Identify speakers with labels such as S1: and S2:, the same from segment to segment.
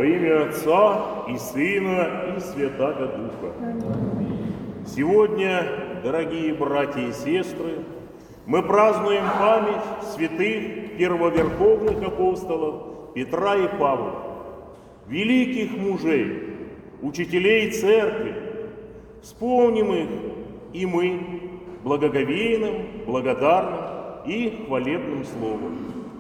S1: Во имя Отца и Сына и Святаго Духа. Сегодня, дорогие братья и сестры, мы празднуем память святых первоверховных апостолов Петра и Павла, великих мужей, учителей Церкви. Вспомним их и мы благоговейным, благодарным и хвалебным словом.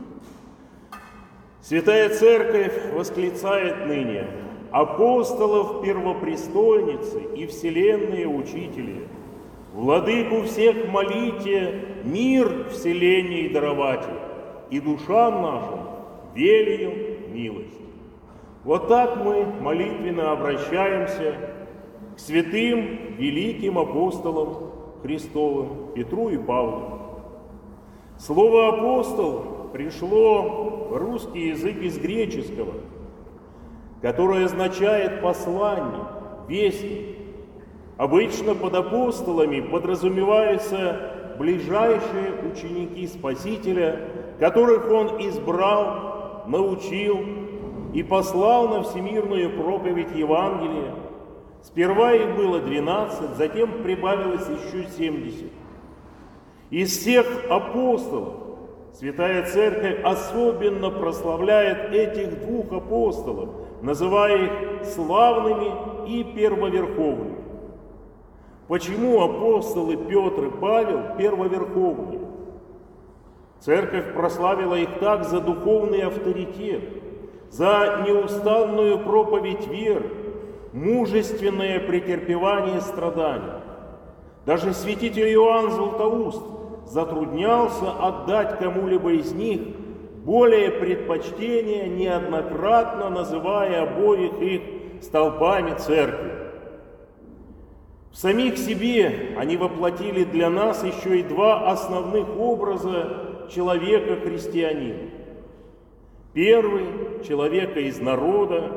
S1: Святая Церковь восклицает ныне: апостолов первопрестольницы и вселенные учители, владыку всех молите, мир вселенной даровате, и душам нашим велию милость. Вот так мы молитвенно обращаемся к святым великим апостолам Христовым Петру и Павлу. Слово «апостол» пришло в русский язык из греческого, которое означает «посланник», «вестник». Обычно под апостолами подразумеваются ближайшие ученики Спасителя, которых Он избрал, научил и послал на всемирную проповедь Евангелия. Сперва их было 12, затем прибавилось еще 70. Из всех апостолов Святая Церковь особенно прославляет этих двух апостолов, называя их славными и первоверховными. Почему апостолы Петр и Павел первоверховные? Церковь прославила их так за духовный авторитет, за неустанную проповедь веры, мужественное претерпевание страданий. Даже святитель Иоанн Златоуст затруднялся отдать кому-либо из них более предпочтения, неоднократно называя обоих их столпами Церкви. В самих себе они воплотили для нас еще и два основных образа человека-христианина. Первый – человека из народа,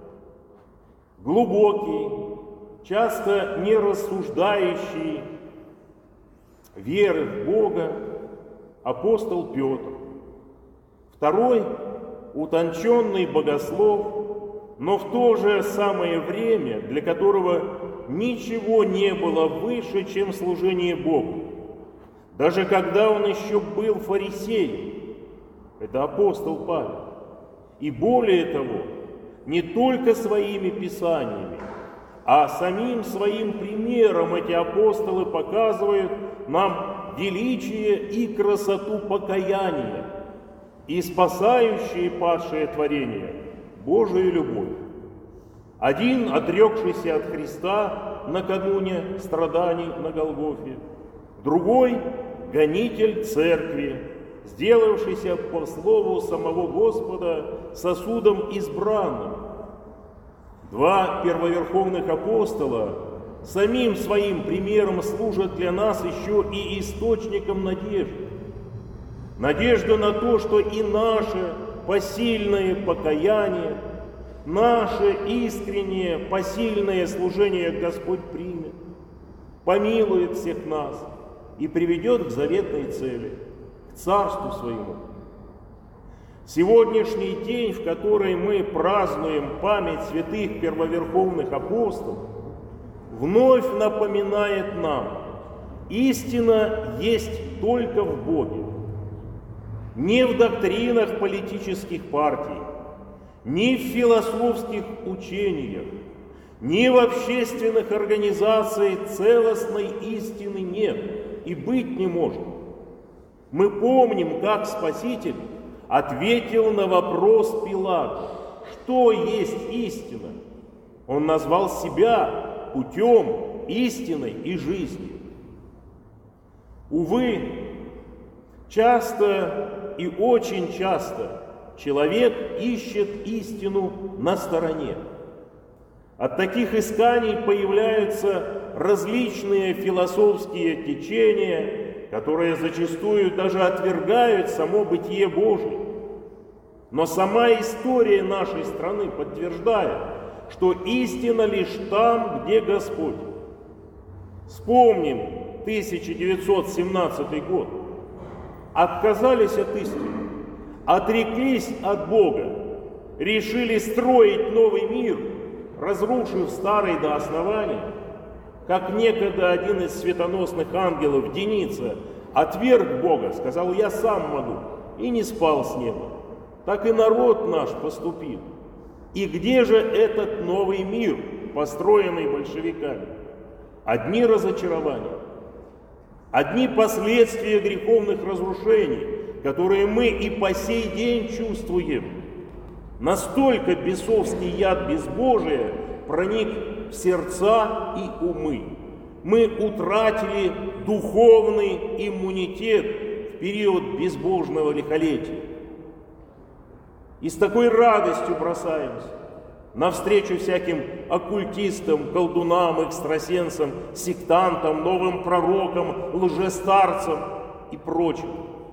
S1: глубокий, часто не рассуждающий веры в Бога, апостол Петр. Второй – утонченный богослов, но в то же самое время, для которого ничего не было выше, чем служение Богу. Даже когда он еще был фарисеем, это апостол Павел. И более того, не только своими писаниями, а самим своим примером эти апостолы показывают нам величие и красоту покаяния и спасающие падшее творение Божию любовь. Один, отрекшийся от Христа накануне страданий на Голгофе, другой – гонитель Церкви, сделавшийся по слову самого Господа сосудом избранным. Два первоверховных апостола самим своим примером служат для нас еще и источником надежды. Надежда на то, что и наше посильное покаяние, наше искреннее посильное служение Господь примет, помилует всех нас и приведет к заветной цели, к Царству Своему. Сегодняшний день, в который мы празднуем память святых первоверховных апостолов, вновь напоминает нам: истина есть только в Боге. Не в доктринах политических партий, ни в философских учениях, ни в общественных организациях целостной истины нет и быть не может. Мы помним, как Спаситель ответил на вопрос Пилата: что есть истина? Он назвал себя путем, истиной и жизнью. Увы, часто и очень часто человек ищет истину на стороне. От таких исканий появляются различные философские течения, которые зачастую даже отвергают само бытие Божие. Но сама история нашей страны подтверждает, что истина лишь там, где Господь. Вспомним 1917 год. Отказались от истины, отреклись от Бога, решили строить новый мир, разрушив старый до основания, как некогда один из светоносных ангелов, Деница, отверг Бога, сказал: «Я сам могу», и не спал с неба. Так и народ наш поступил. И где же этот новый мир, построенный большевиками? Одни разочарования, одни последствия греховных разрушений, которые мы и по сей день чувствуем. Настолько бесовский яд безбожия проник в сердца и умы. Мы утратили духовный иммунитет в период безбожного лихолетия. И с такой радостью бросаемся навстречу всяким оккультистам, колдунам, экстрасенсам, сектантам, новым пророкам, лжестарцам и прочим.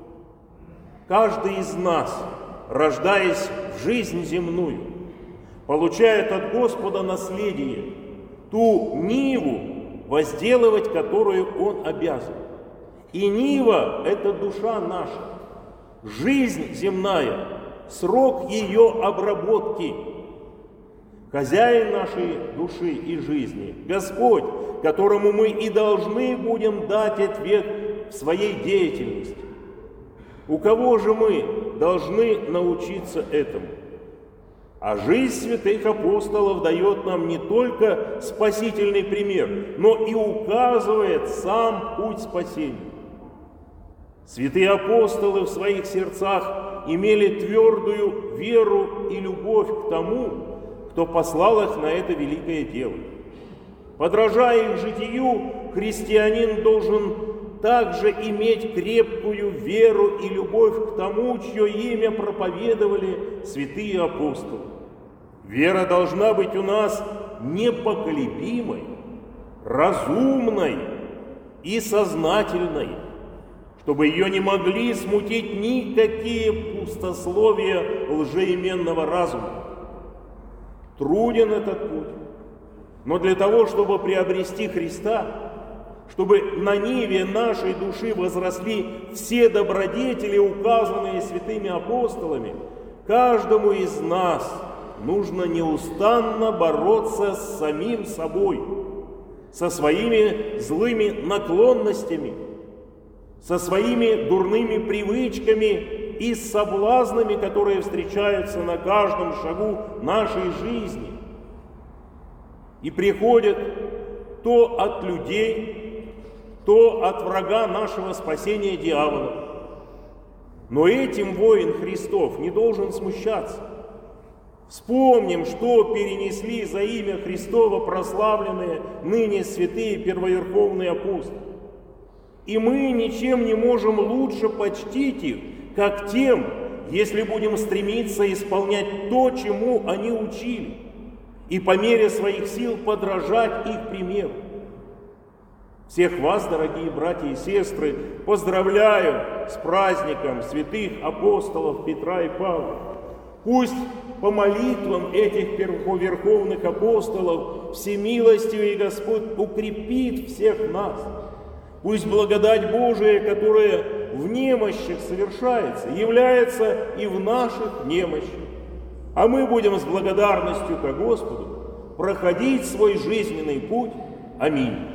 S1: Каждый из нас, рождаясь в жизнь земную, получает от Господа наследие, ту ниву, возделывать которую Он обязан. И нива – это душа наша, жизнь земная, срок ее обработки. Хозяин нашей души и жизни – Господь, которому мы и должны будем дать ответ в своей деятельности. У кого же мы должны научиться этому? А жизнь святых апостолов дает нам не только спасительный пример, но и указывает сам путь спасения. Святые апостолы в своих сердцах имели твердую веру и любовь к тому, кто послал их на это великое дело. Подражая их житию, христианин должен также иметь крепкую веру и любовь к тому, чье имя проповедовали святые апостолы. Вера должна быть у нас непоколебимой, разумной и сознательной, чтобы ее не могли смутить никакие пустословия лжеименного разума. Труден этот путь, но для того, чтобы приобрести Христа, чтобы на ниве нашей души возросли все добродетели, указанные святыми апостолами, каждому из нас нужно неустанно бороться с самим собой, со своими злыми наклонностями, со своими дурными привычками и соблазнами, которые встречаются на каждом шагу нашей жизни и приходят то от людей, то от врага нашего спасения дьявола. Но этим воин Христов не должен смущаться. Вспомним, что перенесли за имя Христово прославленные ныне святые первоверховные апостолы. И мы ничем не можем лучше почтить их, как тем, если будем стремиться исполнять то, чему они учили, и по мере своих сил подражать их примеру. Всех вас, дорогие братья и сестры, поздравляю с праздником святых апостолов Петра и Павла. Пусть по молитвам этих верховных апостолов всемилостивый Господь укрепит всех нас. Пусть благодать Божия, которая в немощах совершается, является и в наших немощах. А мы будем с благодарностью ко Господу проходить свой жизненный путь. Аминь.